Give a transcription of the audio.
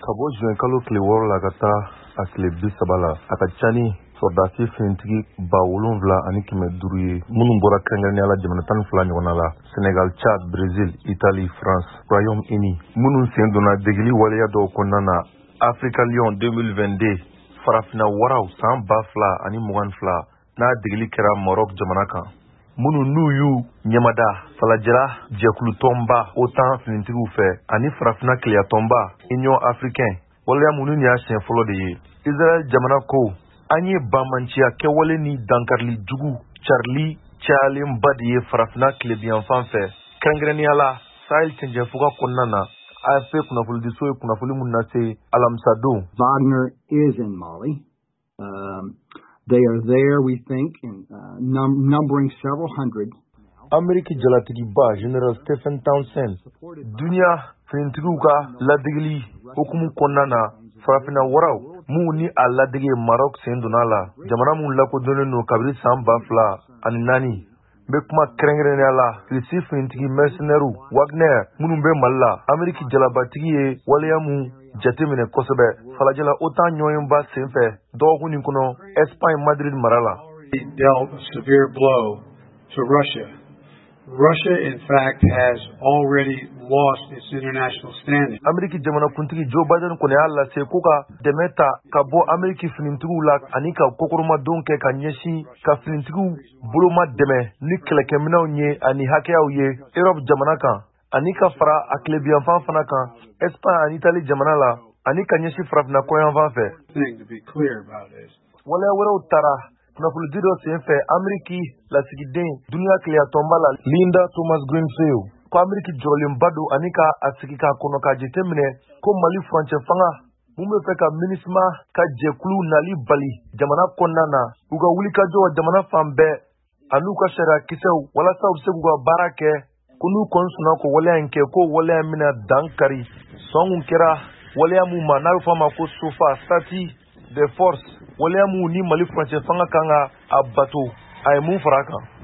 Kabo juin kalo tile 6 la ka taa a tile 30 la a ka ca ni sɔrɔdasi finitigi 7,500 ye minnu bɔra kɛrɛnkɛrɛnnenya la jamana 12 ɲɔgɔnna la Senegal, Tchad, Brésil, Italie, France, Royaume-Uni minnu sen donna degeli waleya dɔw kɔnɔna na Africa Lion 2022 farafina waraw san 2022 n'a degeli kɛra Maroc jamana kan minnu n'u y'u ɲɛmada falajɛra jɛkulu tɔnba OTAN finitigiw fɛ ani farafina keleya tɔnba Union Africaine waleya minnu ni y'a siɲɛ fɔlɔ de ye Israel jamana ko an ye bamanciya kɛwale ni dankarili jugu carili cayalenba de ye farafina tilebiyanfan fɛ kɛrɛnkɛrɛnnenya la Sahel cɛncɛnfuga kɔnɔna na AFP kunnafonidiso ye kunnafoni mun lase alamisa don. Wagner is in Mali. They are there, we think, numbering several hundred. Ameriki jalatigiba General Stephen Townsend duniya finitigiw ka ladegeli hukumu kɔnɔna na farafina waraw mun ni a ladege Maroc sen donna la jamana mun lakodɔnnen no kabiri san 2004 bɛ kuma kɛrɛnkɛrɛnnenya la Russie finitigi mercenaires Wagner minnu bɛ Mali la Ameriki jalabatigi ye waleya mun jateminɛ kosɛbɛ falajɛla OTAN ɲɔgɔnba sen fɛ dɔgɔkun nin kɔnɔ Espagne Madrid mara la. It dealt a severe blow to Russia. Russia, in fact, has already lost its international standing. Ameriki jamana kuntigi Joe Biden kɔni y'a lase ko ka dɛmɛ ta ka bɔ Ameriki finitigiw la ani ka kokoromadon kɛ ka ɲɛsin ka finitigiw boloma dɛmɛ ni kɛlɛkɛminɛw ye ani hakɛyaw ye Europe jamana kan ani ka fara a tilebiyanfan fana kan Espagne ani Italie jamana la ani ka ɲɛsin farafina kɔyanfan fɛ. Waleya wɛrɛw taara kunnafoni dɔ senfɛ Ameriki lasigiden duniya keleya tɔnba la Linda Thomas Greenfield ko Ameriki jɔrɔlenba don ani ka a sigi k'a kɔnɔ ka jateminɛ ko Mali furancɛ fanga mun bɛ fɛ ka MINUSMA ka jɛkulu nali bali jamana kɔnɔna na u ka wulikajɔ jamana fan bɛɛ an'u ka sariya kisɛw walasa u bɛ se k'u ka baara kɛ ko n'u kɔni sɔnna ko waleya in kɛ ko waleya in bɛna dankari sɔn kun kɛra waleya mun ma n'a bɛ fɔ a ma ko SOFA statut de force waleya mun ni Mali furancɛ fanga kan ka a bato a ye mun fara a kan.